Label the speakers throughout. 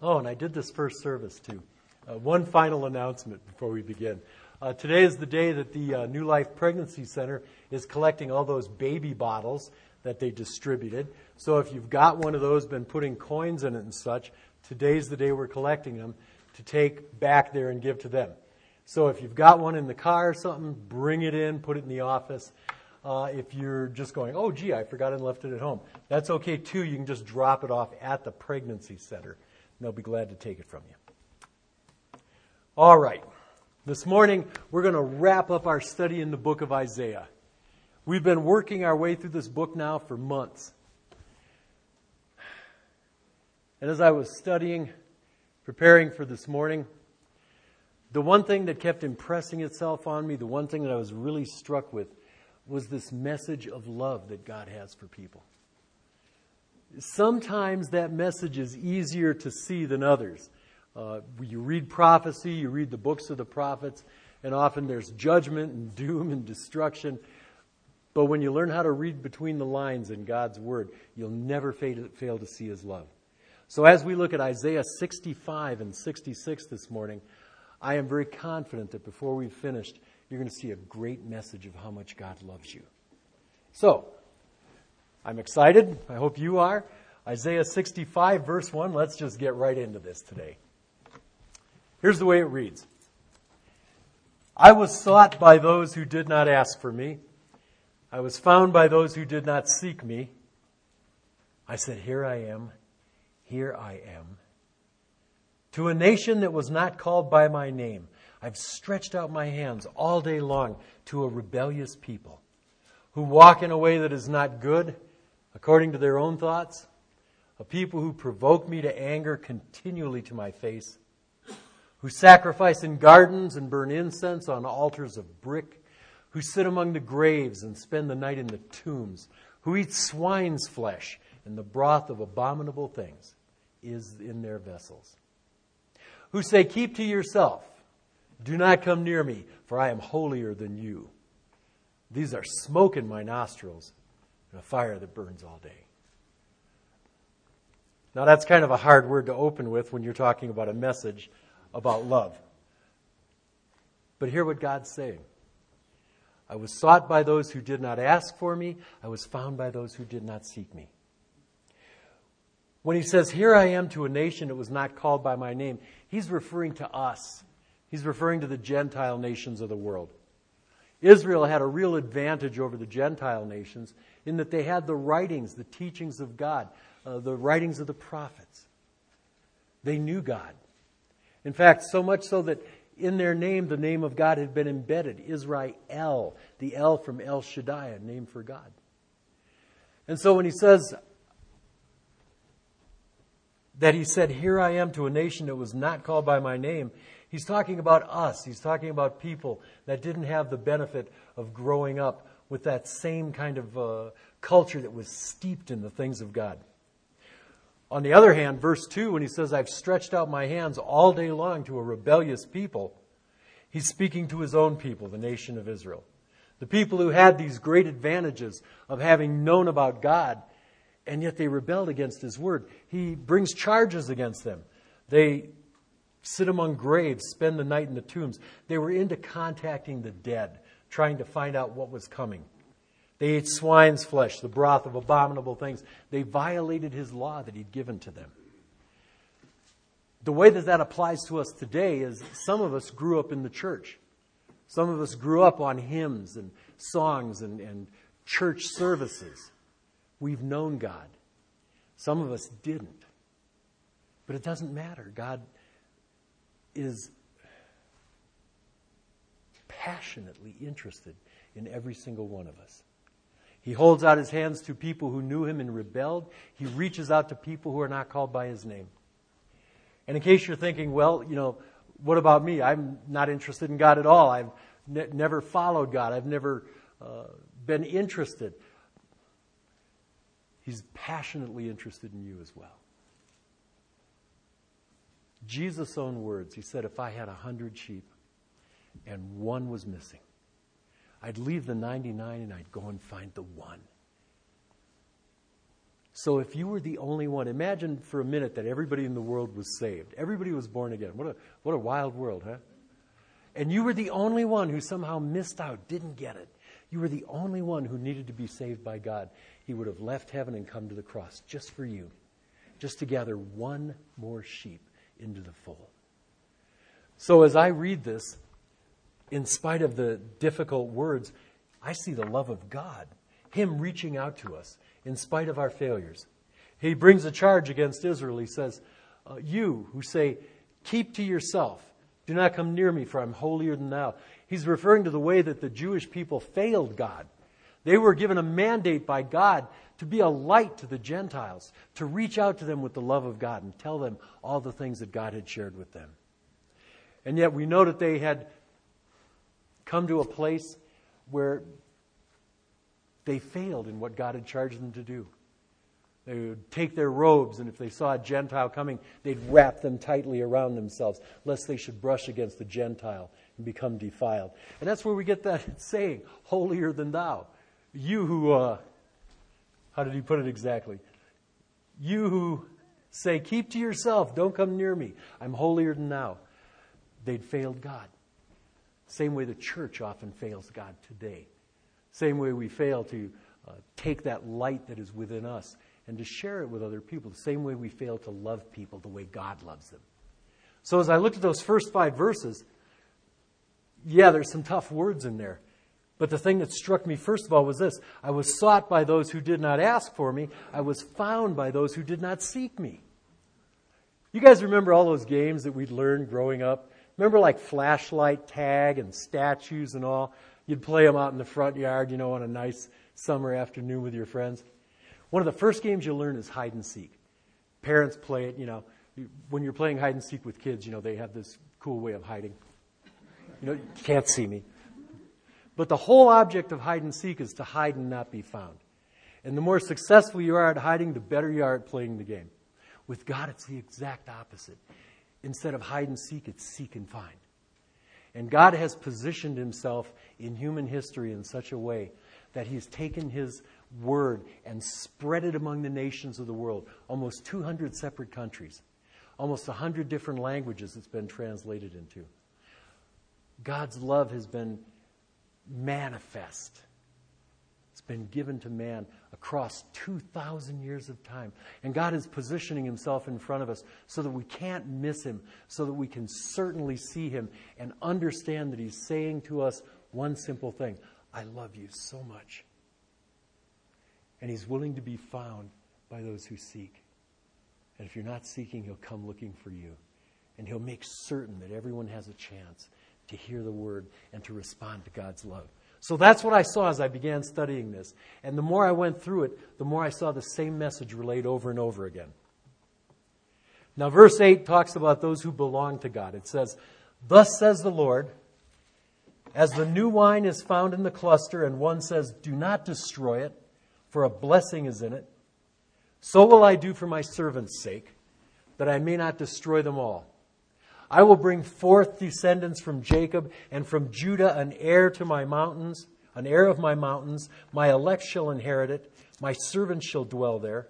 Speaker 1: Oh, and I did this first service too. One final announcement before we begin. Today is the day that the New Life Pregnancy Center is collecting all those baby bottles that they distributed. So if you've got one of those, been putting coins in it and such, today's the day we're collecting them to take back there and give to them. So if you've got one in the car or something, bring it in, put it in the office. If you're just going, oh, gee, I forgot and left it at home, that's okay too. You can just drop it off at the pregnancy center, and they'll be glad to take it from you. All right. This morning, we're going to wrap up our study in the book of Isaiah. We've been working our way through this book now for months. And as I was studying, preparing for this morning, the one thing that kept impressing itself on me, the one thing that I was really struck with, was this message of love that God has for people. Sometimes that message is easier to see than others. You read prophecy, you read the books of the prophets, and often there's judgment and doom and destruction. But when you learn how to read between the lines in God's Word, you'll never fail to see His love. So as we look at Isaiah 65 and 66 this morning, I am very confident that before we've finished, you're going to see a great message of how much God loves you. So, I'm excited. I hope you are. Isaiah 65, verse 1. Let's just get right into this today. Here's the way it reads. I was sought by those who did not ask for me. I was found by those who did not seek me. I said, here I am. Here I am. To a nation that was not called by my name, I've stretched out my hands all day long to a rebellious people who walk in a way that is not good, according to their own thoughts, a people who provoke me to anger continually to my face, who sacrifice in gardens and burn incense on altars of brick, who sit among the graves and spend the night in the tombs, who eat swine's flesh, and the broth of abominable things is in their vessels, who say, keep to yourself, do not come near me, for I am holier than you. These are smoke in my nostrils and a fire that burns all day. Now that's kind of a hard word to open with when you're talking about a message about love. But hear what God's saying. I was sought by those who did not ask for me. I was found by those who did not seek me. When he says, here I am to a nation that was not called by my name, he's referring to us. He's referring to the Gentile nations of the world. Israel had a real advantage over the Gentile nations in that they had the writings, the teachings of God, the writings of the prophets. They knew God. In fact, so much so that in their name, the name of God had been embedded. Israel, the El from El Shaddai, a name for God. And so when he says that he said, here I am to a nation that was not called by my name, he's talking about us. He's talking about people that didn't have the benefit of growing up with that same kind of culture that was steeped in the things of God. On the other hand, verse 2, when he says, I've stretched out my hands all day long to a rebellious people, he's speaking to his own people, the nation of Israel. The people who had these great advantages of having known about God, and yet they rebelled against his word. He brings charges against them. They sit among graves, spend the night in the tombs. They were into contacting the dead, trying to find out what was coming. They ate swine's flesh, the broth of abominable things. They violated his law that he'd given to them. The way that applies to us today is some of us grew up in the church. Some of us grew up on hymns and songs and church services. We've known God. Some of us didn't. But it doesn't matter. God is passionately interested in every single one of us. He holds out his hands to people who knew him and rebelled. He reaches out to people who are not called by his name. And in case you're thinking, well, what about me? I'm not interested in God at all. I've never followed God. I've never been interested. He's passionately interested in you as well. Jesus' own words, he said, if I had 100 sheep and one was missing, I'd leave the 99 and I'd go and find the one. So if you were the only one, imagine for a minute that everybody in the world was saved. Everybody was born again. What a wild world, huh? And you were the only one who somehow missed out, didn't get it. You were the only one who needed to be saved by God. He would have left heaven and come to the cross just for you, just to gather one more sheep into the fold. So as I read this, in spite of the difficult words, I see the love of God, Him reaching out to us in spite of our failures. He brings a charge against Israel. He says, you who say, keep to yourself, do not come near me, for I'm holier than thou. He's referring to the way that the Jewish people failed God. They were given a mandate by God to be a light to the Gentiles, to reach out to them with the love of God and tell them all the things that God had shared with them. And yet we know that they had come to a place where they failed in what God had charged them to do. They would take their robes, and if they saw a Gentile coming, they'd wrap them tightly around themselves, lest they should brush against the Gentile and become defiled. And that's where we get that saying, holier than thou. You who, how did he put it exactly? You who say, keep to yourself, don't come near me, I'm holier than thou. They'd failed God. Same way the church often fails God today. Same way we fail to take that light that is within us and to share it with other people. The same way we fail to love people the way God loves them. So as I looked at those first 5 verses, yeah, there's some tough words in there. But the thing that struck me first of all was this. I was sought by those who did not ask for me. I was found by those who did not seek me. You guys remember all those games that we'd learned growing up? Remember like flashlight tag and statues and all? You'd play them out in the front yard, on a nice summer afternoon with your friends. One of the first games you'll learn is hide and seek. Parents play it, when you're playing hide and seek with kids, they have this cool way of hiding. You can't see me. But the whole object of hide and seek is to hide and not be found. And the more successful you are at hiding, the better you are at playing the game. With God, it's the exact opposite. Instead of hide and seek, it's seek and find. And God has positioned Himself in human history in such a way that He's taken His word and spread it among the nations of the world. Almost 200 separate countries. Almost 100 different languages it's been translated into. God's love has been manifest. It's been given to man across 2,000 years of time. And God is positioning Himself in front of us so that we can't miss Him, so that we can certainly see Him and understand that He's saying to us one simple thing: I love you so much. And He's willing to be found by those who seek. And if you're not seeking, He'll come looking for you. And He'll make certain that everyone has a chance to hear the word and to respond to God's love. So that's what I saw as I began studying this. And the more I went through it, the more I saw the same message relayed over and over again. Now, verse 8 talks about those who belong to God. It says, thus says the Lord, as the new wine is found in the cluster, and one says, do not destroy it, for a blessing is in it, so will I do for my servants' sake, that I may not destroy them all. I will bring forth descendants from Jacob, and from Judah an heir to my mountains, an heir of my mountains. My elect shall inherit it. My servants shall dwell there.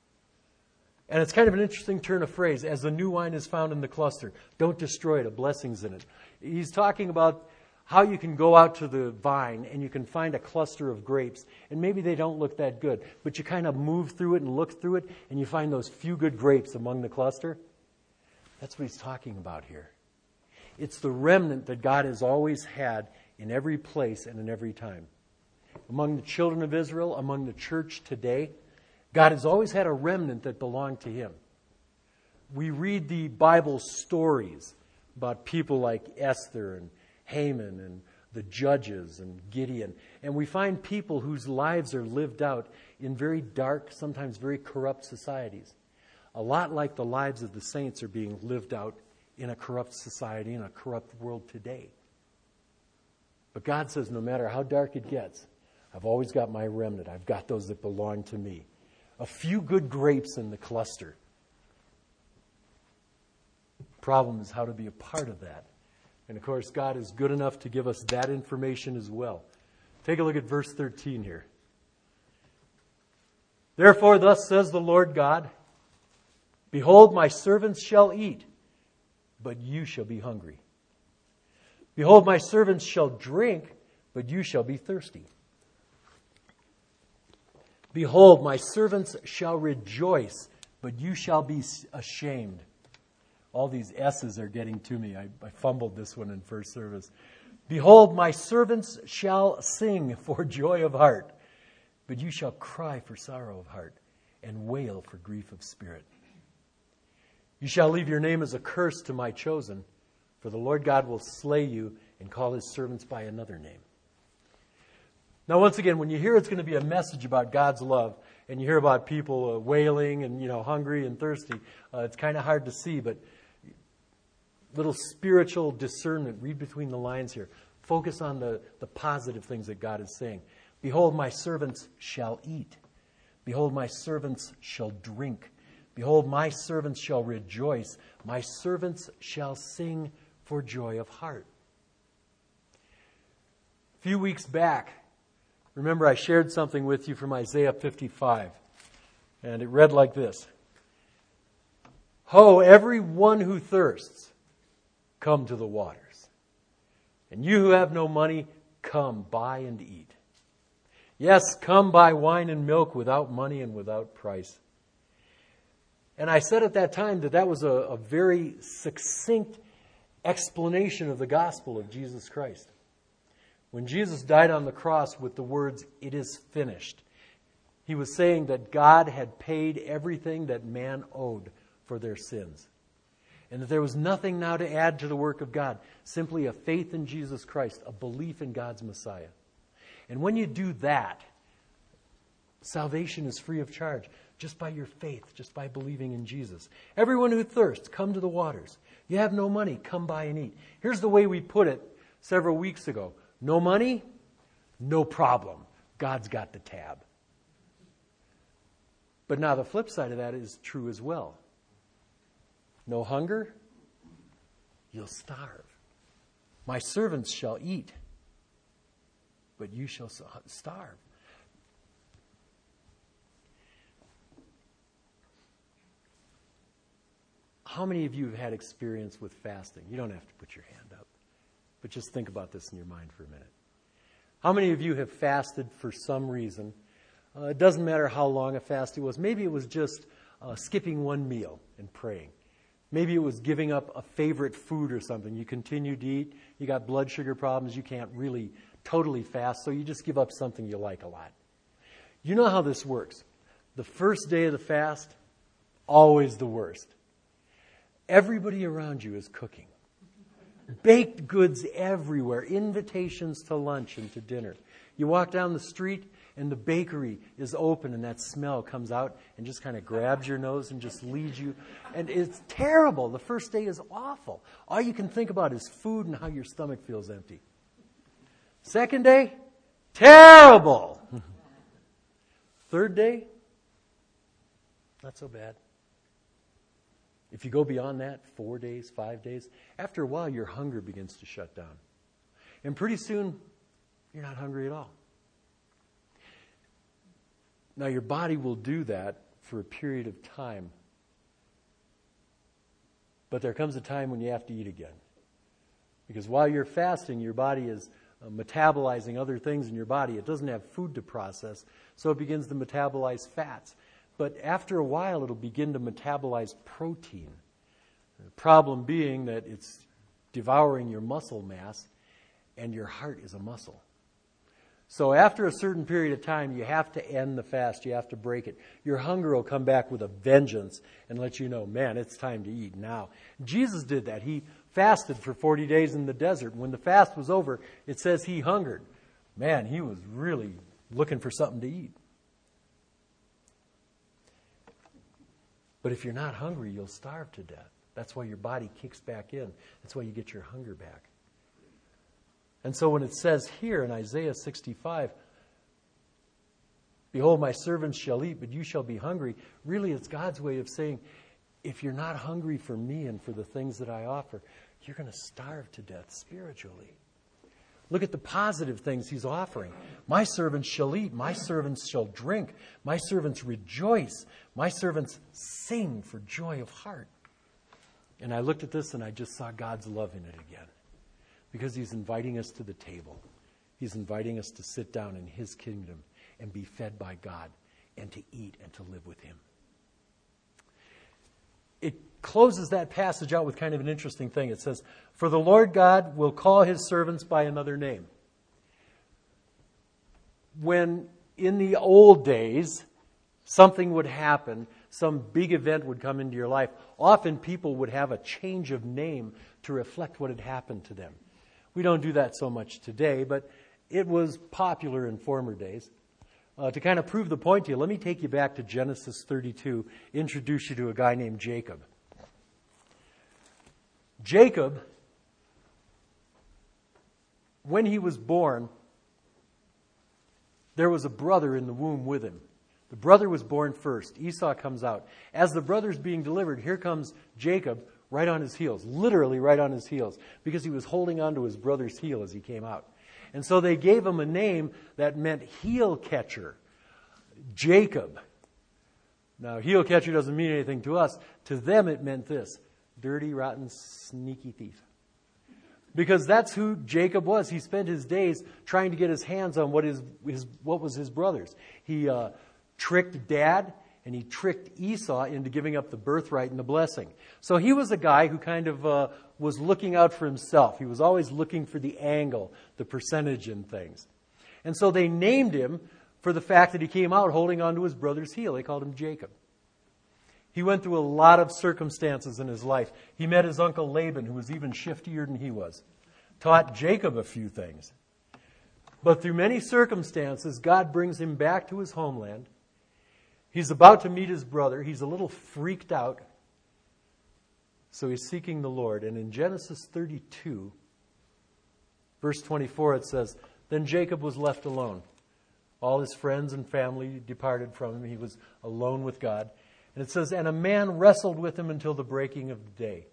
Speaker 1: And it's kind of an interesting turn of phrase. As the new wine is found in the cluster, don't destroy it. A blessing's in it. He's talking about how you can go out to the vine and you can find a cluster of grapes, and maybe they don't look that good, but you kind of move through it and look through it, and you find those few good grapes among the cluster. That's what he's talking about here. It's the remnant that God has always had in every place and in every time. Among the children of Israel, among the church today, God has always had a remnant that belonged to Him. We read the Bible stories about people like Esther and Haman and the judges and Gideon, and we find people whose lives are lived out in very dark, sometimes very corrupt societies. A lot like the lives of the saints are being lived out in a corrupt society, in a corrupt world today. But God says, no matter how dark it gets, I've always got my remnant. I've got those that belong to me. A few good grapes in the cluster. Problem is how to be a part of that. And of course, God is good enough to give us that information as well. Take a look at verse 13 here. Therefore, thus says the Lord God, behold, my servants shall eat, but you shall be hungry. Behold, my servants shall drink, but you shall be thirsty. Behold, my servants shall rejoice, but you shall be ashamed. All these S's are getting to me. I fumbled this one in first service. Behold, my servants shall sing for joy of heart, but you shall cry for sorrow of heart and wail for grief of spirit. You shall leave your name as a curse to my chosen, for the Lord God will slay you and call his servants by another name. Now, once again, when you hear it's going to be a message about God's love, and you hear about people wailing and, hungry and thirsty, it's kind of hard to see, but little spiritual discernment, read between the lines here. Focus on the positive things that God is saying. Behold, my servants shall eat. Behold, my servants shall drink. Behold, my servants shall rejoice. My servants shall sing for joy of heart. A few weeks back, remember I shared something with you from Isaiah 55. And it read like this. Ho, everyone who thirsts, come to the waters. And you who have no money, come, buy and eat. Yes, come buy wine and milk without money and without price. And I said at that time that was a very succinct explanation of the gospel of Jesus Christ. When Jesus died on the cross with the words, "It is finished," he was saying that God had paid everything that man owed for their sins. And that there was nothing now to add to the work of God, simply a faith in Jesus Christ, a belief in God's Messiah. And when you do that, salvation is free of charge, just by your faith, just by believing in Jesus. Everyone who thirsts, come to the waters. You have no money, come buy and eat. Here's the way we put it several weeks ago. No money? No problem. God's got the tab. But now the flip side of that is true as well. No hunger? You'll starve. My servants shall eat, but you shall starve. How many of you have had experience with fasting? You don't have to put your hand up, but just think about this in your mind for a minute. How many of you have fasted for some reason? It doesn't matter how long a fast it was. Maybe it was just skipping one meal and praying. Maybe it was giving up a favorite food or something. You continue to eat. You got blood sugar problems. You can't really totally fast, so you just give up something you like a lot. You know how this works. The first day of the fast, always the worst. Everybody around you is cooking. Baked goods everywhere. Invitations to lunch and to dinner. You walk down the street and the bakery is open and that smell comes out and just kind of grabs your nose and just leads you. And it's terrible. The first day is awful. All you can think about is food and how your stomach feels empty. Second day, terrible. Third day, not so bad. If you go beyond that, 4 days, 5 days, after a while your hunger begins to shut down. And pretty soon, you're not hungry at all. Now your body will do that for a period of time. But there comes a time when you have to eat again. Because while you're fasting, your body is metabolizing other things in your body. It doesn't have food to process, so it begins to metabolize fats. But after a while, it'll begin to metabolize protein. The problem being that it's devouring your muscle mass, and your heart is a muscle. So after a certain period of time, you have to end the fast. You have to break it. Your hunger will come back with a vengeance and let you know, man, it's time to eat now. Jesus did that. He fasted for 40 days in the desert. When the fast was over, it says he hungered. Man, he was really looking for something to eat. But if you're not hungry, you'll starve to death. That's why your body kicks back in. That's why you get your hunger back. And so when it says here in Isaiah 65, behold, my servants shall eat, but you shall be hungry, really it's God's way of saying, if you're not hungry for me and for the things that I offer, you're going to starve to death spiritually. Look at the positive things he's offering. My servants shall eat. My servants shall drink. My servants rejoice. My servants sing for joy of heart. And I looked at this and I just saw God's love in it again. Because he's inviting us to the table. He's inviting us to sit down in his kingdom and be fed by God and to eat and to live with him. It closes that passage out with kind of an interesting thing. It says, "For the Lord God will call his servants by another name." When in the old days something would happen, some big event would come into your life, often people would have a change of name to reflect what had happened to them. We don't do that so much today, but it was popular in former days. To kind of prove the point to you, let me take you back to Genesis 32, introduce you to a guy named Jacob. Jacob, when he was born, there was a brother in the womb with him. The brother was born first. Esau comes out. As the brother's being delivered, here comes Jacob right on his heels, literally right on his heels, because he was holding on to his brother's heel as he came out. And so they gave him a name that meant heel catcher, Jacob. Now, heel catcher doesn't mean anything to us. To them, it meant this: dirty, rotten, sneaky thief. Because that's who Jacob was. He spent his days trying to get his hands on what was his brother's. He tricked Dad, and he tricked Esau into giving up the birthright and the blessing. So he was a guy who kind of was looking out for himself. He was always looking for the angle, the percentage in things. And so they named him for the fact that he came out holding on to his brother's heel. They called him Jacob. He went through a lot of circumstances in his life. He met his uncle Laban, who was even shiftier than he was. Taught Jacob a few things. But through many circumstances, God brings him back to his homeland. He's about to meet his brother. He's a little freaked out. So he's seeking the Lord. And in Genesis 32, verse 24, it says, "Then Jacob was left alone. All his friends and family departed from him. He was alone with God." And it says, "And a man wrestled with him until the breaking of the day."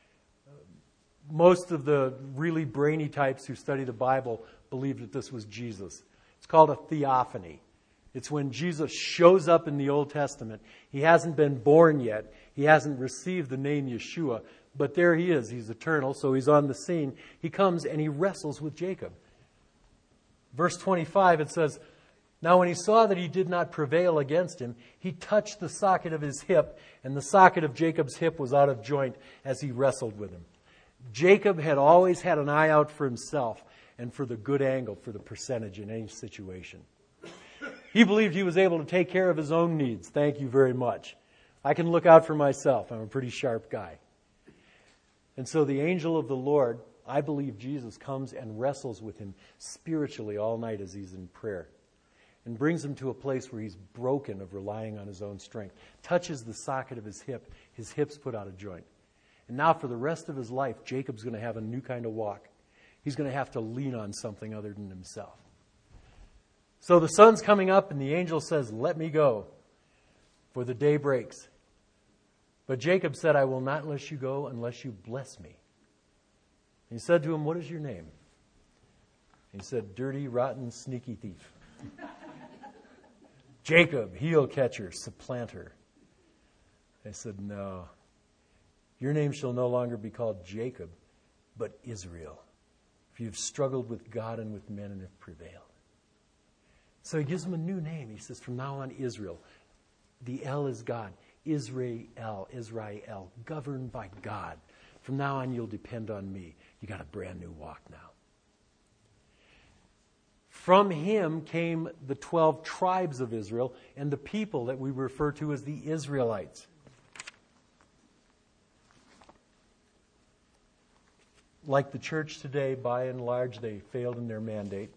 Speaker 1: Most of the really brainy types who study the Bible believe that this was Jesus. It's called a theophany. It's when Jesus shows up in the Old Testament. He hasn't been born yet. He hasn't received the name Yeshua. But there he is. He's eternal, so he's on the scene. He comes and he wrestles with Jacob. Verse 25, it says, "Now when he saw that he did not prevail against him, he touched the socket of his hip, and the socket of Jacob's hip was out of joint as he wrestled with him." Jacob had always had an eye out for himself and for the good angle, for the percentage in any situation. He believed he was able to take care of his own needs. Thank you very much. I can look out for myself. I'm a pretty sharp guy. And so the angel of the Lord, I believe Jesus, comes and wrestles with him spiritually all night as he's in prayer, and brings him to a place where he's broken of relying on his own strength. Touches the socket of his hip. His hip's put out of joint. And now for the rest of his life, Jacob's going to have a new kind of walk. He's going to have to lean on something other than himself. So the sun's coming up and the angel says, "Let me go, for the day breaks." But Jacob said, "I will not let you go unless you bless me." And he said to him, "What is your name?" And he said, "Dirty, rotten, sneaky thief." "Jacob, heel catcher, supplanter." I said, "No, your name shall no longer be called Jacob, but Israel. For you've struggled with God and with men and have prevailed." So he gives him a new name. He says, from now on, Israel. The El is God. Israel, governed by God. From now on, you'll depend on me. You got a brand new walk now. From him came the 12 tribes of Israel and the people that we refer to as the Israelites. Like the church today, by and large, they failed in their mandate.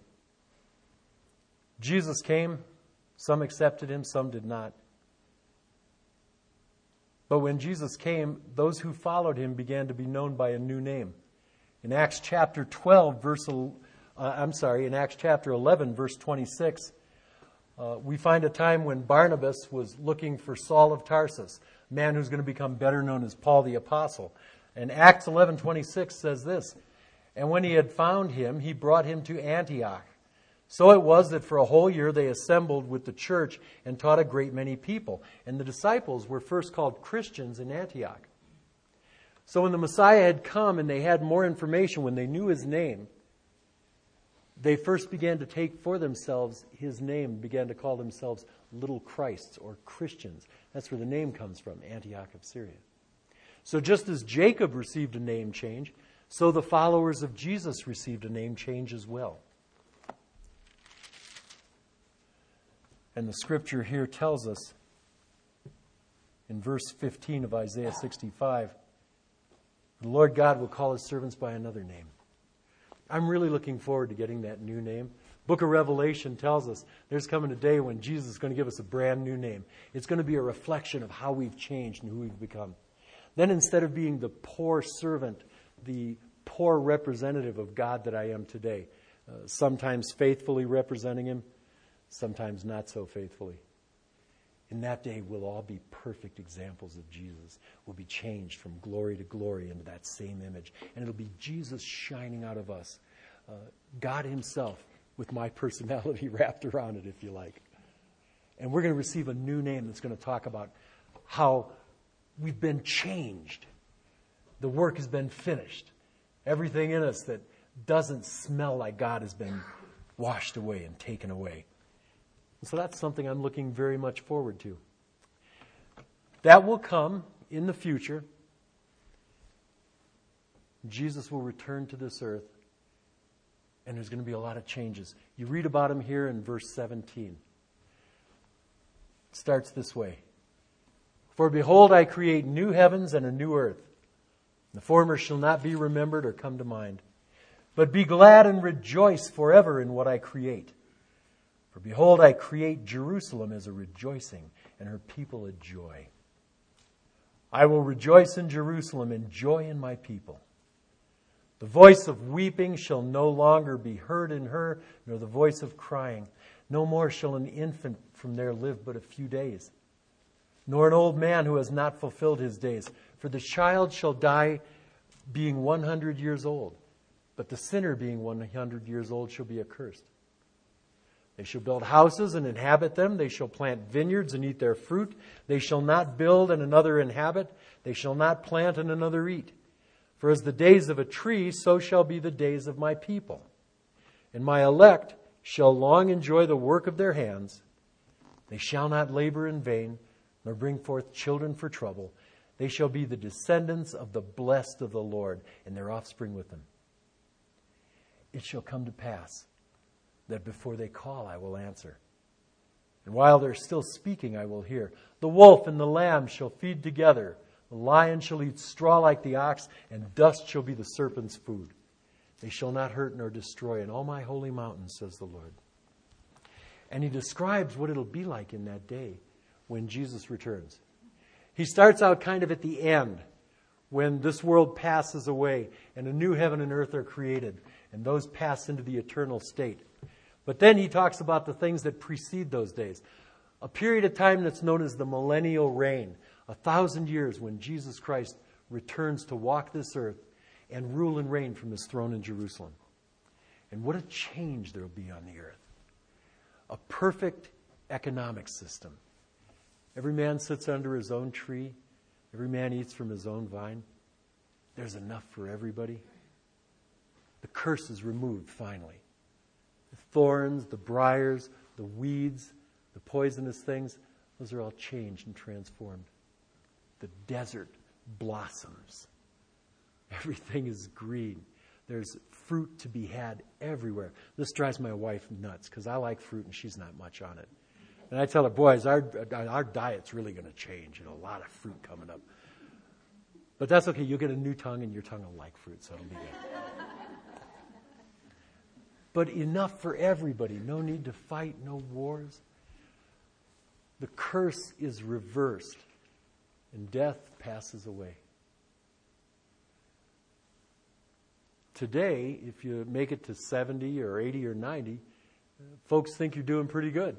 Speaker 1: Jesus came. Some accepted him, some did not. But when Jesus came, those who followed him began to be known by a new name. In Acts chapter 11, verse 26, we find a time when Barnabas was looking for Saul of Tarsus, a man who's going to become better known as Paul the Apostle. And Acts 11:26 says this, And when he had found him, he brought him to Antioch. So it was that for a whole year they assembled with the church and taught a great many people. And the disciples were first called Christians in Antioch. So when the Messiah had come and they had more information, when they knew his name, they first began to take for themselves his name, began to call themselves little Christs or Christians. That's where the name comes from, Antioch of Syria. So just as Jacob received a name change, so the followers of Jesus received a name change as well. And the scripture here tells us in verse 15 of Isaiah 65, the Lord God will call his servants by another name. I'm really looking forward to getting that new name. Book of Revelation tells us there's coming a day when Jesus is going to give us a brand new name. It's going to be a reflection of how we've changed and who we've become. Then instead of being the poor servant, the poor representative of God that I am today, sometimes faithfully representing him, sometimes not so faithfully. In that day, we'll all be perfect examples of Jesus. We'll be changed from glory to glory into that same image. And it'll be Jesus shining out of us. God himself with my personality wrapped around it, if you like. And we're going to receive a new name that's going to talk about how we've been changed. The work has been finished. Everything in us that doesn't smell like God has been washed away and taken away. So that's something I'm looking very much forward to. That will come in the future. Jesus will return to this earth, and there's going to be a lot of changes. You read about him here in verse 17. It starts this way. For behold, I create new heavens and a new earth. The former shall not be remembered or come to mind. But be glad and rejoice forever in what I create. For behold, I create Jerusalem as a rejoicing, and her people a joy. I will rejoice in Jerusalem and joy in my people. The voice of weeping shall no longer be heard in her, nor the voice of crying. No more shall an infant from there live but a few days, nor an old man who has not fulfilled his days. For the child shall die being 100 years old, but the sinner being 100 years old shall be accursed. They shall build houses and inhabit them. They shall plant vineyards and eat their fruit. They shall not build and another inhabit. They shall not plant and another eat. For as the days of a tree, so shall be the days of my people. And my elect shall long enjoy the work of their hands. They shall not labor in vain, nor bring forth children for trouble. They shall be the descendants of the blessed of the Lord, and their offspring with them. It shall come to pass that before they call, I will answer. And while they're still speaking, I will hear. The wolf and the lamb shall feed together. The lion shall eat straw like the ox, and dust shall be the serpent's food. They shall not hurt nor destroy in all my holy mountains, says the Lord. And he describes what it'll be like in that day when Jesus returns. He starts out kind of at the end, when this world passes away and a new heaven and earth are created, and those pass into the eternal state. But then he talks about the things that precede those days. A period of time that's known as the millennial reign. 1,000 years when Jesus Christ returns to walk this earth and rule and reign from his throne in Jerusalem. And what a change there will be on the earth. A perfect economic system. Every man sits under his own tree. Every man eats from his own vine. There's enough for everybody. The curse is removed finally. The thorns, the briars, the weeds, the poisonous things, those are all changed and transformed. The desert blossoms. Everything is green. There's fruit to be had everywhere. This drives my wife nuts because I like fruit and she's not much on it. And I tell her, boys, our diet's really going to change. A lot of fruit coming up. But that's okay. You'll get a new tongue and your tongue will like fruit, so it'll be good. But enough for everybody. No need to fight, no wars. The curse is reversed and death passes away. Today, if you make it to 70 or 80 or 90, folks think you're doing pretty good.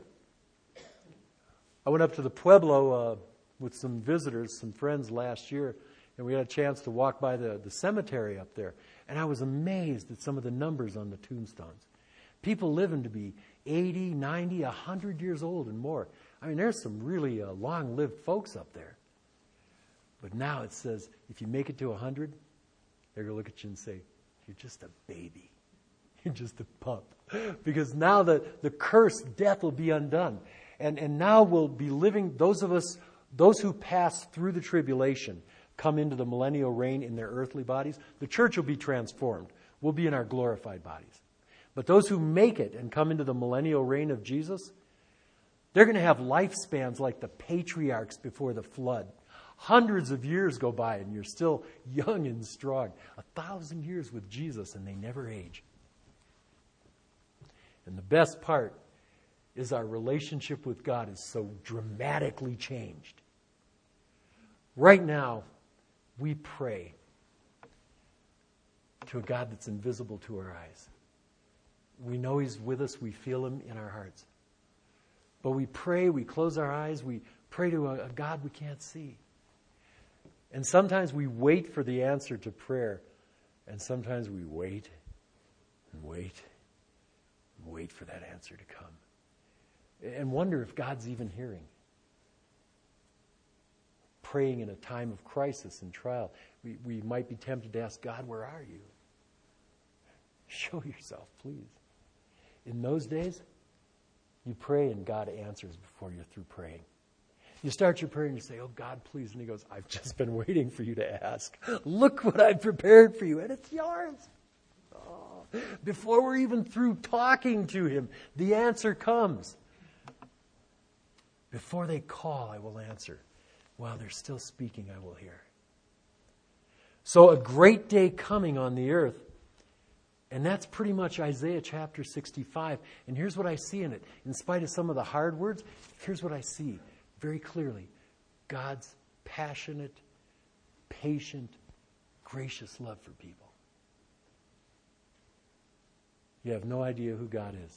Speaker 1: I went up to the Pueblo with some visitors, some friends last year, and we had a chance to walk by the cemetery up there. And I was amazed at some of the numbers on the tombstones. People living to be 80, 90, 100 years old and more. I mean, there's some really long-lived folks up there. But now it says, if you make it to 100, they're going to look at you and say, you're just a baby. You're just a pup. Because now the cursed death will be undone. And now we'll be living, those who pass through the tribulation, come into the millennial reign in their earthly bodies, the church will be transformed. We'll be in our glorified bodies. But those who make it and come into the millennial reign of Jesus, they're going to have lifespans like the patriarchs before the flood. Hundreds of years go by and you're still young and strong. 1,000 years with Jesus and they never age. And the best part is our relationship with God is so dramatically changed. Right now, we pray to a God that's invisible to our eyes. We know He's with us. We feel Him in our hearts. But we pray, we close our eyes, we pray to a God we can't see. And sometimes we wait for the answer to prayer. And sometimes we wait and wait and wait for that answer to come. And wonder if God's even hearing. Praying in a time of crisis and trial, we might be tempted to ask God, where are you? Show yourself, please. In those days, you pray and God answers before you're through praying. You start your prayer and you say, oh God, please. And He goes, I've just been waiting for you to ask. Look what I've prepared for you. And it's yours. Oh. Before we're even through talking to Him, the answer comes. Before they call, I will answer. While they're still speaking, I will hear. So a great day coming on the earth. And that's pretty much Isaiah chapter 65. And here's what I see in it. In spite of some of the hard words, here's what I see very clearly. God's passionate, patient, gracious love for people. You have no idea who God is.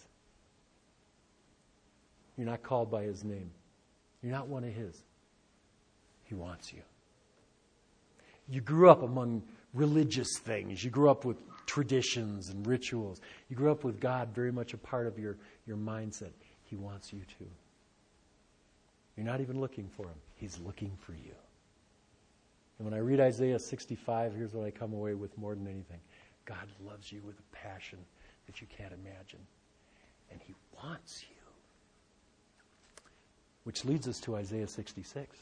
Speaker 1: You're not called by His name. You're not one of His. He wants you. You grew up among religious things. You grew up with traditions and rituals. You grew up with God very much a part of your mindset. He wants you too. You're not even looking for Him. He's looking for you. And when I read Isaiah 65, here's what I come away with more than anything. God loves you with a passion that you can't imagine. And He wants you. Which leads us to Isaiah 66.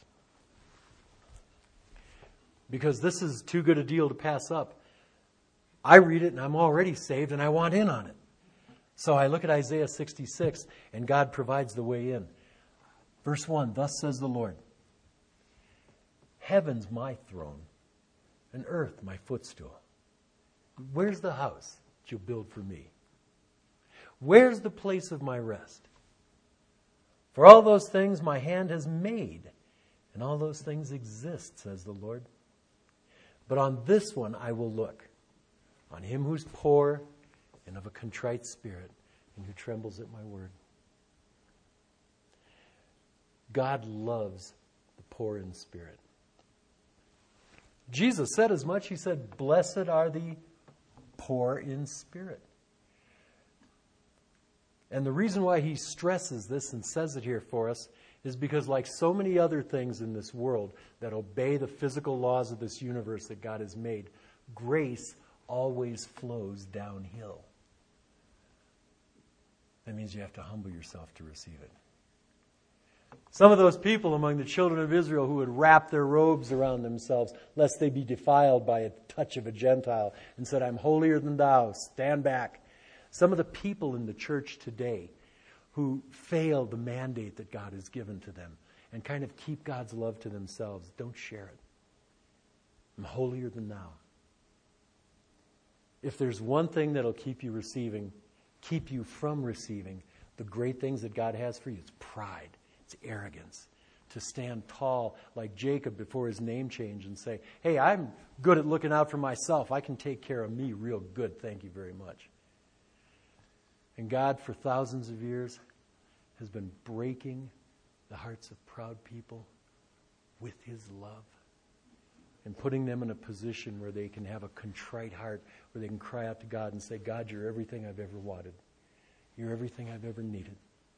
Speaker 1: Because this is too good a deal to pass up. I read it and I'm already saved and I want in on it. So I look at Isaiah 66 and God provides the way in. Verse 1, thus says the Lord, heaven's my throne and earth my footstool. Where's the house that you'll build for me? Where's the place of my rest? For all those things my hand has made, and all those things exist, says the Lord. But on this one I will look, on him who's poor and of a contrite spirit, and who trembles at my word. God loves the poor in spirit. Jesus said as much. He said, blessed are the poor in spirit. And the reason why He stresses this and says it here for us is because, like so many other things in this world that obey the physical laws of this universe that God has made, grace always flows downhill. That means you have to humble yourself to receive it. Some of those people among the children of Israel who would wrap their robes around themselves lest they be defiled by a touch of a Gentile and said, I'm holier than thou, stand back. Some of the people in the church today who fail the mandate that God has given to them and kind of keep God's love to themselves, don't share it. I'm holier than thou. If there's one thing that'll keep you from receiving the great things that God has for you, it's pride. It's arrogance. To stand tall like Jacob before his name change and say, hey, I'm good at looking out for myself. I can take care of me real good. Thank you very much. And God, for thousands of years, has been breaking the hearts of proud people with His love. and putting them in a position where they can have a contrite heart, where they can cry out to God and say, God, you're everything I've ever wanted. You're everything I've ever needed.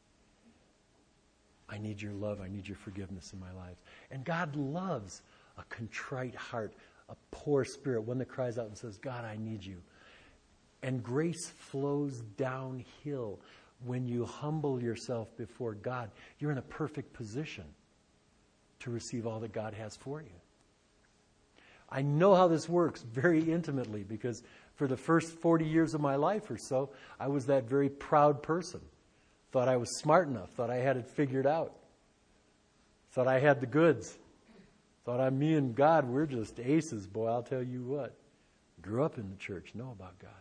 Speaker 1: I need your love. I need your forgiveness in my life. And God loves a contrite heart, a poor spirit, one that cries out and says, God, I need you. And grace flows downhill when you humble yourself before God. You're in a perfect position to receive all that God has for you. I know how this works very intimately because for the first 40 years of my life or so, I was that very proud person. Thought I was smart enough. Thought I had it figured out. Thought I had the goods. Thought me and God, we're just aces, boy, I'll tell you what. Grew up in the church, know about God.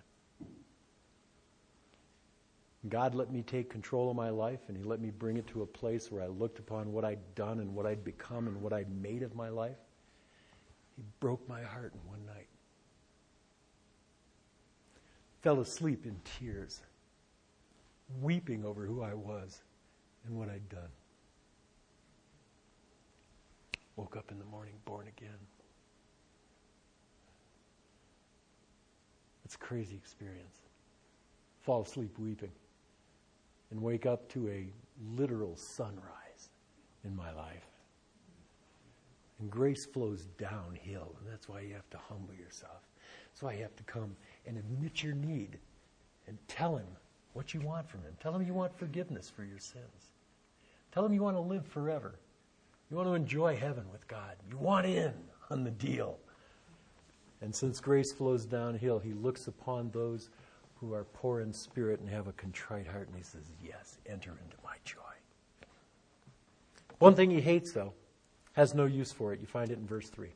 Speaker 1: God let me take control of my life, and He let me bring it to a place where I looked upon what I'd done and what I'd become and what I'd made of my life. He broke my heart in one night. Fell asleep in tears, weeping over who I was and what I'd done. Woke up in the morning, born again. It's a crazy experience. Fall asleep weeping and wake up to a literal sunrise in my life. And grace flows downhill, and that's why you have to humble yourself. That's why you have to come and admit your need and tell Him what you want from Him. Tell Him you want forgiveness for your sins. Tell Him you want to live forever. You want to enjoy heaven with God. You want in on the deal. And since grace flows downhill, He looks upon those who are poor in spirit and have a contrite heart, and He says, yes, enter into my joy. One thing He hates, though, has no use for it. You find it in verse 3.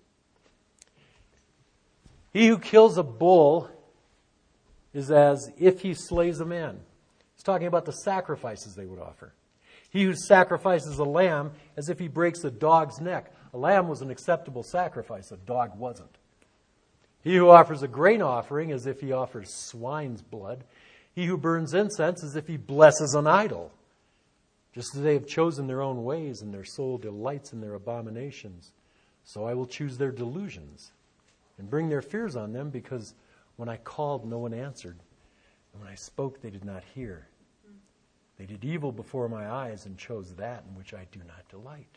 Speaker 1: He who kills a bull is as if he slays a man. He's talking about the sacrifices they would offer. He who sacrifices a lamb as if he breaks a dog's neck. A lamb was an acceptable sacrifice. A dog wasn't. He who offers a grain offering as if he offers swine's blood. He who burns incense as if he blesses an idol. Just as they have chosen their own ways and their soul delights in their abominations, so I will choose their delusions and bring their fears on them, because when I called, no one answered. And when I spoke, they did not hear. They did evil before my eyes and chose that in which I do not delight.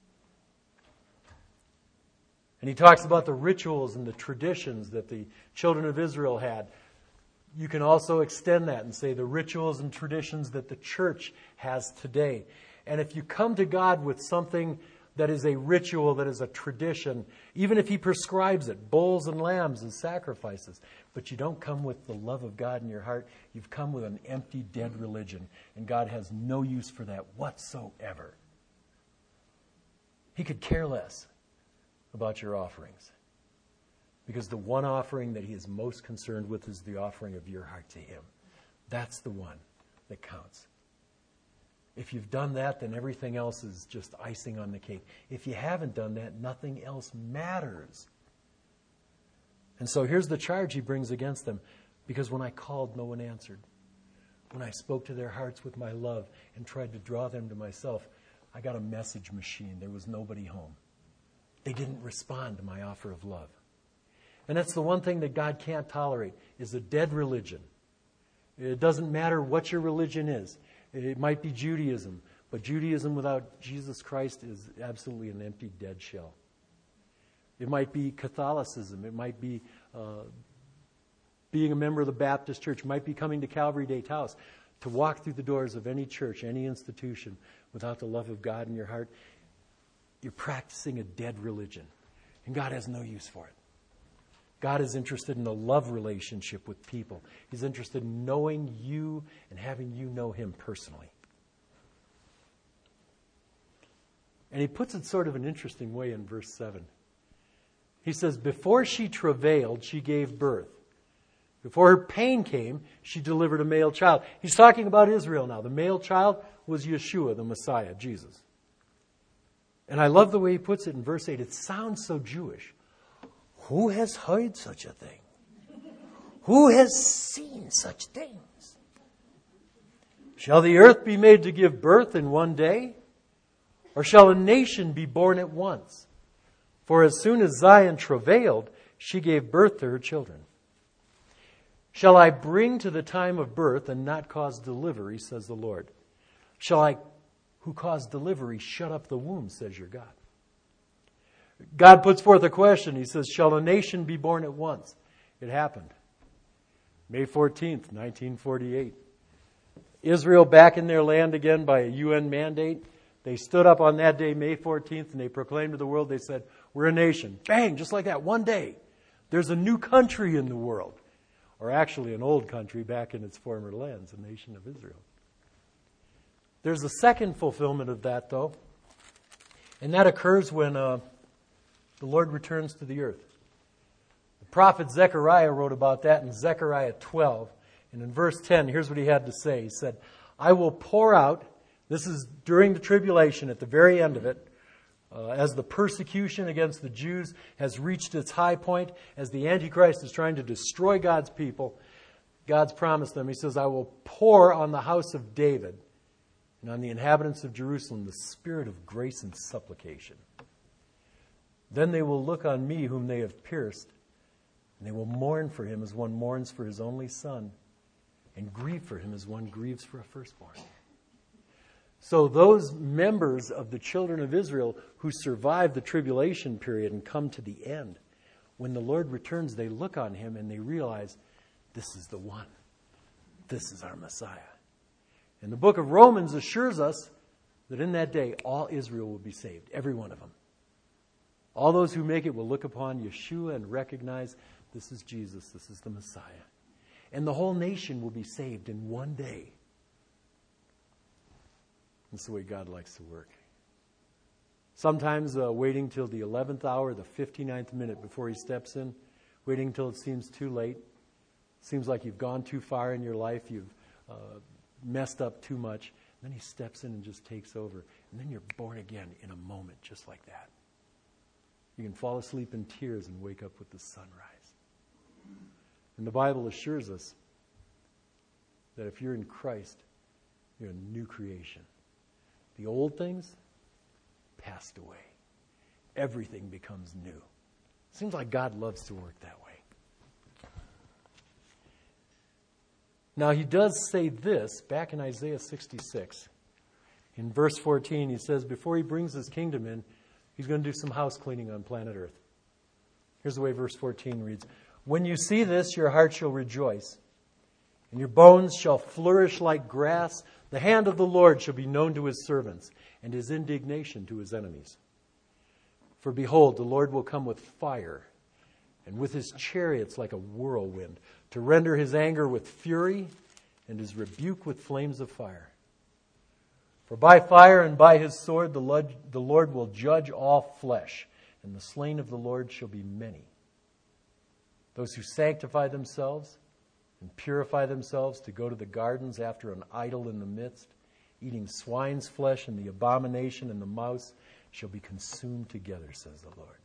Speaker 1: And he talks about the rituals and the traditions that the children of Israel had. You can also extend that and say the rituals and traditions that the church has today. And if you come to God with something that is a ritual, that is a tradition, even if He prescribes it, bulls and lambs and sacrifices, but you don't come with the love of God in your heart, you've come with an empty, dead religion, and God has no use for that whatsoever. He could care less about your offerings, because the one offering that He is most concerned with is the offering of your heart to Him. That's the one that counts. If you've done that, then everything else is just icing on the cake. If you haven't done that, nothing else matters. And so here's the charge He brings against them. Because when I called, no one answered. When I spoke to their hearts with my love and tried to draw them to myself, I got a message machine. There was nobody home. They didn't respond to my offer of love. And that's the one thing that God can't tolerate, is a dead religion. It doesn't matter what your religion is. It might be Judaism, but Judaism without Jesus Christ is absolutely an empty, dead shell. It might be Catholicism. It might be being a member of the Baptist church. It might be coming to Calvary Day Taos. To walk through the doors of any church, any institution, without the love of God in your heart, you're practicing a dead religion. And God has no use for it. God is interested in a love relationship with people. He's interested in knowing you and having you know Him personally. And He puts it sort of an interesting way in verse 7. He says, before she travailed, she gave birth. Before her pain came, she delivered a male child. He's talking about Israel now. The male child was Yeshua, the Messiah, Jesus. And I love the way he puts it in verse 8. It sounds so Jewish. Who has heard such a thing? Who has seen such things? Shall the earth be made to give birth in one day? Or shall a nation be born at once? For as soon as Zion travailed, she gave birth to her children. Shall I bring to the time of birth and not cause delivery, says the Lord? Shall I, who caused delivery, shut up the womb, says your God? God puts forth a question. He says, shall a nation be born at once? It happened. May 14th, 1948. Israel back in their land again by a UN mandate. They stood up on that day, May 14th, and they proclaimed to the world, they said, we're a nation. Bang, just like that, one day. There's a new country in the world. Or actually an old country back in its former lands, the nation of Israel. There's a second fulfillment of that, though. And that occurs when the Lord returns to the earth. The prophet Zechariah wrote about that in Zechariah 12. And in verse 10, here's what he had to say. He said, I will pour out, this is during the tribulation, at the very end of it, as the persecution against the Jews has reached its high point, as the Antichrist is trying to destroy God's people, God's promised them, He says, I will pour on the house of David and on the inhabitants of Jerusalem the spirit of grace and supplication. Then they will look on me whom they have pierced, and they will mourn for him as one mourns for his only son, and grieve for him as one grieves for a firstborn. So those members of the children of Israel who survive the tribulation period and come to the end, when the Lord returns, they look on him and they realize, this is the one. This is our Messiah. And the book of Romans assures us that in that day, all Israel will be saved, every one of them. All those who make it will look upon Yeshua and recognize this is Jesus, this is the Messiah. And the whole nation will be saved in one day. That's the way God likes to work. Sometimes waiting till the 11th hour, the 59th minute before He steps in, waiting until it seems too late, seems like you've gone too far in your life, you've messed up too much. And then He steps in and just takes over. And then you're born again in a moment, just like that. You can fall asleep in tears and wake up with the sunrise. And the Bible assures us that if you're in Christ, you're a new creation. The old things passed away. Everything becomes new. Seems like God loves to work that way. Now He does say this back in Isaiah 66. In verse 14, He says, before He brings His kingdom in, He's going to do some house cleaning on planet Earth. Here's the way verse 14 reads. When you see this, your heart shall rejoice, and your bones shall flourish like grass. The hand of the Lord shall be known to His servants, and His indignation to His enemies. For behold, the Lord will come with fire, and with His chariots like a whirlwind, to render His anger with fury, and His rebuke with flames of fire. For by fire and by His sword the Lord will judge all flesh, and the slain of the Lord shall be many. Those who sanctify themselves and purify themselves to go to the gardens after an idol in the midst, eating swine's flesh and the abomination and the mouse, shall be consumed together, says the Lord.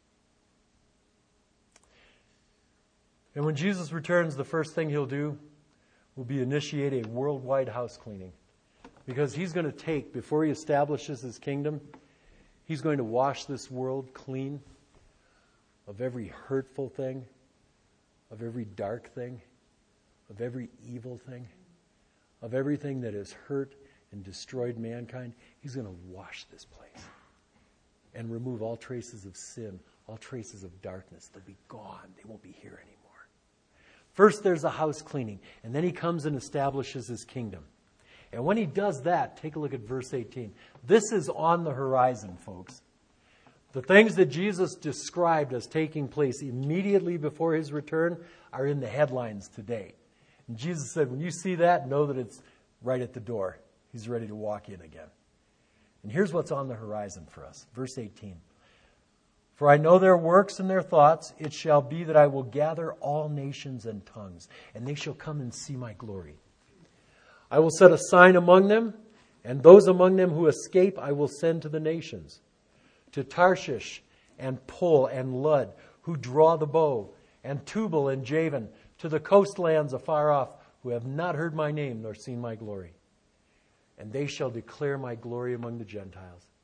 Speaker 1: And when Jesus returns, the first thing He'll do will be initiate a worldwide house cleaning. Because He's going to take, before He establishes His kingdom, He's going to wash this world clean of every hurtful thing, of every dark thing, of every evil thing, of everything that has hurt and destroyed mankind. He's going to wash this place and remove all traces of sin, all traces of darkness. They'll be gone. They won't be here anymore. First, there's a house cleaning, and then He comes and establishes His kingdom. And when He does that, take a look at verse 18. This is on the horizon, folks. The things that Jesus described as taking place immediately before His return are in the headlines today. And Jesus said, when you see that, know that it's right at the door. He's ready to walk in again. And here's what's on the horizon for us. Verse 18. For I know their works and their thoughts. It shall be that I will gather all nations and tongues, and they shall come and see my glory. I will set a sign among them, and those among them who escape I will send to the nations. To Tarshish and Pul and Lud, who draw the bow, and Tubal and Javan, to the coastlands afar off, who have not heard my name nor seen my glory. And they shall declare my glory among the Gentiles,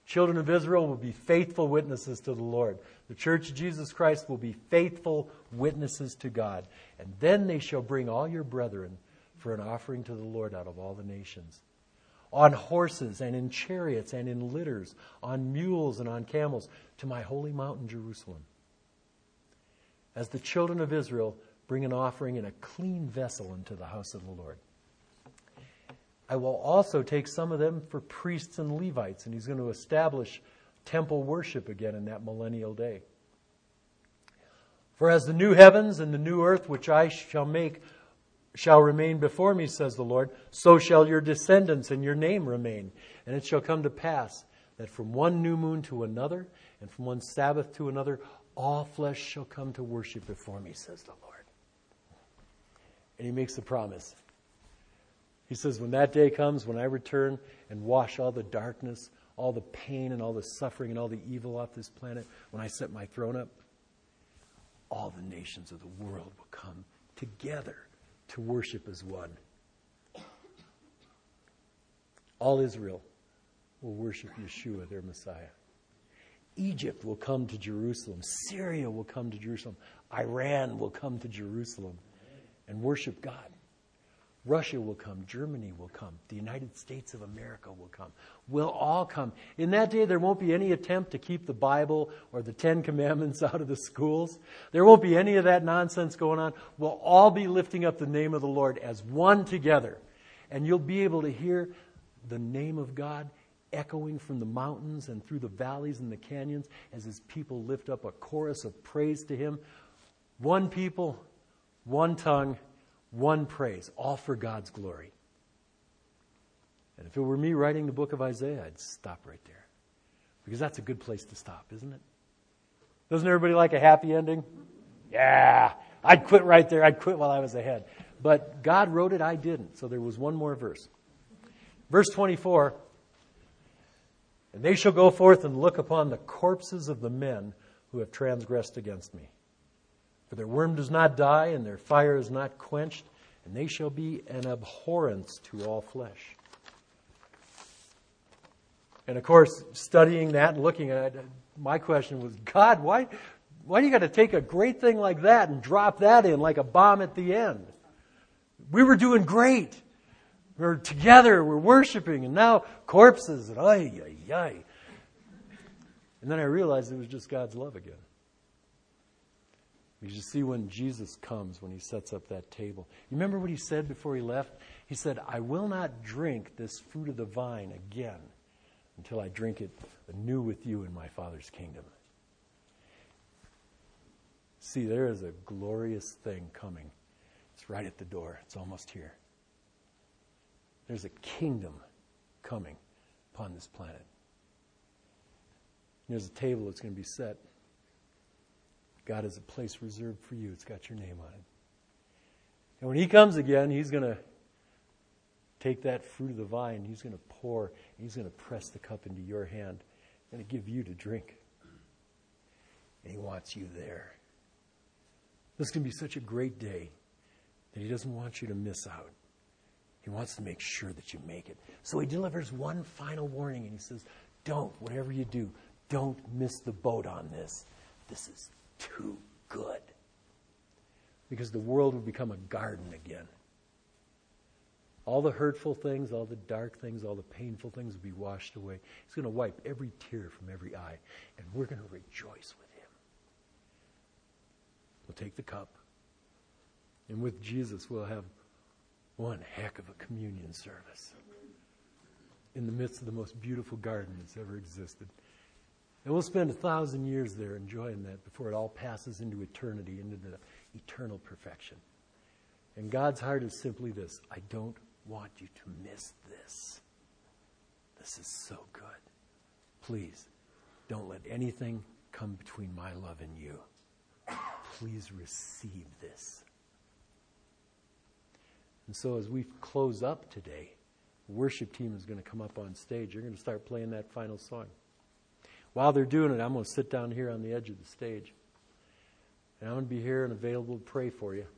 Speaker 1: Children of Israel will be faithful witnesses to the Lord. The Church of Jesus Christ will be faithful witnesses to God. And then they shall bring all your brethren for an offering to the Lord out of all the nations. On horses and in chariots and in litters, on mules and on camels, to my holy mountain Jerusalem. As the children of Israel bring an offering in a clean vessel into the house of the Lord. I will also take some of them for priests and Levites, and he's going to establish temple worship again in that millennial day. For as the new heavens and the new earth which I shall make shall remain before me, says the Lord, so shall your descendants and your name remain. And it shall come to pass that from one new moon to another, and from one Sabbath to another, all flesh shall come to worship before me, says the Lord. And he makes a promise. He says, when that day comes, when I return and wash all the darkness, all the pain and all the suffering and all the evil off this planet, when I set my throne up, all the nations of the world will come together to worship as one. All Israel will worship Yeshua, their Messiah. Egypt will come to Jerusalem. Syria will come to Jerusalem. Iran will come to Jerusalem and worship God. Russia will come. Germany will come. The United States of America will come. We'll all come. In that day, there won't be any attempt to keep the Bible or the Ten Commandments out of the schools. There won't be any of that nonsense going on. We'll all be lifting up the name of the Lord as one together. And you'll be able to hear the name of God echoing from the mountains and through the valleys and the canyons as his people lift up a chorus of praise to him. One people, one tongue, one praise, all for God's glory. And if it were me writing the book of Isaiah, I'd stop right there. Because that's a good place to stop, isn't it? Doesn't everybody like a happy ending? Yeah, I'd quit right there. I'd quit while I was ahead. But God wrote it, I didn't. So there was one more verse. Verse 24, and they shall go forth and look upon the corpses of the men who have transgressed against me. For their worm does not die, and their fire is not quenched, and they shall be an abhorrence to all flesh. And of course, studying that and looking at it, my question was, God, why do you got to take a great thing like that and drop that in like a bomb at the end? We were doing great. We're together, we're worshiping, and now corpses, and ay, ay, ay. And then I realized it was just God's love again. Because you see, when Jesus comes, when he sets up that table, you remember what he said before he left? He said, I will not drink this fruit of the vine again until I drink it anew with you in my Father's kingdom. See, there is a glorious thing coming. It's right at the door. It's almost here. There's a kingdom coming upon this planet. There's a table that's going to be set. God has a place reserved for you. It's got your name on it. And when he comes again, he's going to take that fruit of the vine. He's going to pour. He's going to press the cup into your hand. He's going to give you to drink. And he wants you there. This is going to be such a great day that he doesn't want you to miss out. He wants to make sure that you make it. So he delivers one final warning, and he says, whatever you do, don't miss the boat on this. This is too good. Because the world will become a garden again. All the hurtful things, all the dark things, all the painful things will be washed away. He's going to wipe every tear from every eye, and we're going to rejoice with him. We'll take the cup, and with Jesus we'll have one heck of a communion service in the midst of the most beautiful garden that's ever existed. And we'll spend 1,000 years there enjoying that before it all passes into eternity, into the eternal perfection. And God's heart is simply this: I don't want you to miss this. This is so good. Please, don't let anything come between my love and you. Please receive this. And so as we close up today, the worship team is going to come up on stage. You're going to start playing that final song. While they're doing it, I'm going to sit down here on the edge of the stage. And I'm going to be here and available to pray for you.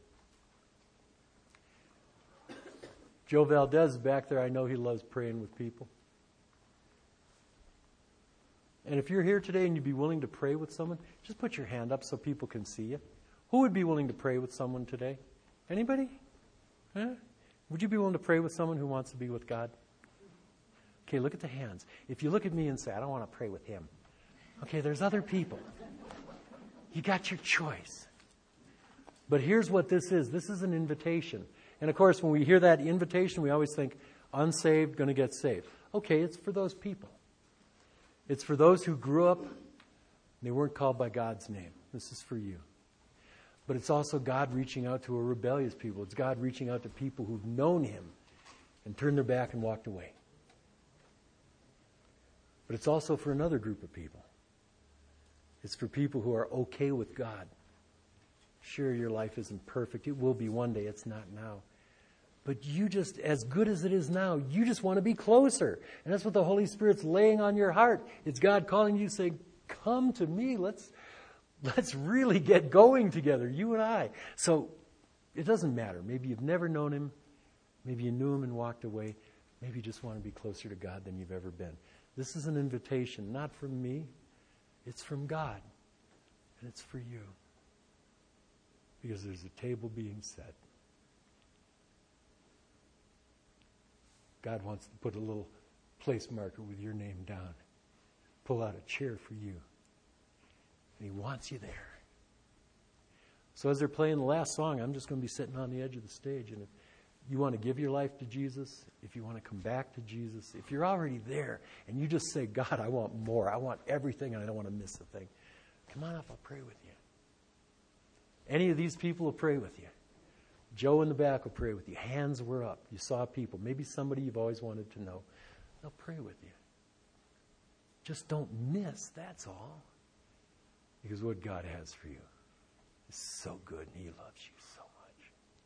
Speaker 1: Joe Valdez is back there. I know he loves praying with people. And if you're here today and you'd be willing to pray with someone, just put your hand up so people can see you. Who would be willing to pray with someone today? Anybody? Huh? Would you be willing to pray with someone who wants to be with God? Okay, look at the hands. If you look at me and say, I don't want to pray with him. Okay, there's other people. You got your choice. But here's what this is. This is an invitation. And of course, when we hear that invitation, we always think, unsaved, going to get saved. Okay, it's for those people. It's for those who grew up, they weren't called by God's name. This is for you. But it's also God reaching out to a rebellious people. It's God reaching out to people who've known him and turned their back and walked away. But it's also for another group of people. It's for people who are okay with God. Sure, your life isn't perfect. It will be one day. It's not now. But you just, as good as it is now, you just want to be closer. And that's what the Holy Spirit's laying on your heart. It's God calling you, saying, come to me. Let's really get going together, you and I. So it doesn't matter. Maybe you've never known him. Maybe you knew him and walked away. Maybe you just want to be closer to God than you've ever been. This is an invitation, not from me. It's from God. And it's for you. Because there's a table being set. God wants to put a little place marker with your name down. Pull out a chair for you. And he wants you there. So as they're playing the last song, I'm just going to be sitting on the edge of the stage. And if you want to give your life to Jesus, if you want to come back to Jesus, if you're already there and you just say, God, I want more. I want everything and I don't want to miss a thing. Come on up, I'll pray with you. Any of these people will pray with you. Joe in the back will pray with you. Hands were up. You saw people. Maybe somebody you've always wanted to know. They'll pray with you. Just don't miss, that's all. Because what God has for you is so good and he loves you so much.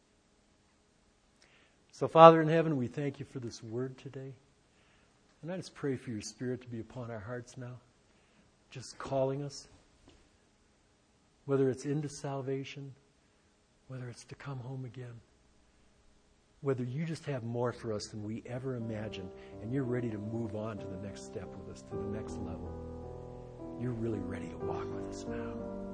Speaker 1: So, Father in heaven, we thank you for this word today. And I just pray for your Spirit to be upon our hearts now. Just calling us. Whether it's into salvation, whether it's to come home again, whether you just have more for us than we ever imagined, and you're ready to move on to the next step with us, to the next level. You're really ready to walk with us now.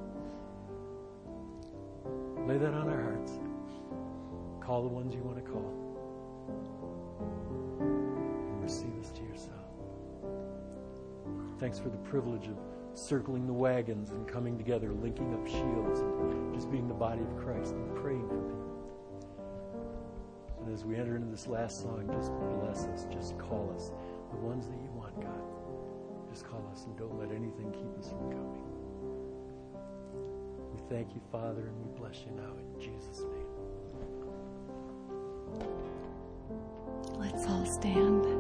Speaker 1: Lay that on our hearts. Call the ones you want to call. And receive us to yourself. Thanks for the privilege of circling the wagons and coming together, linking up shields, and just being the body of Christ and praying for people. And as we enter into this last song, just bless us, just call us, the ones that you want, God. Just call us and don't let anything keep us from coming. We thank you, Father, and we bless you now in Jesus' name.
Speaker 2: Let's all stand.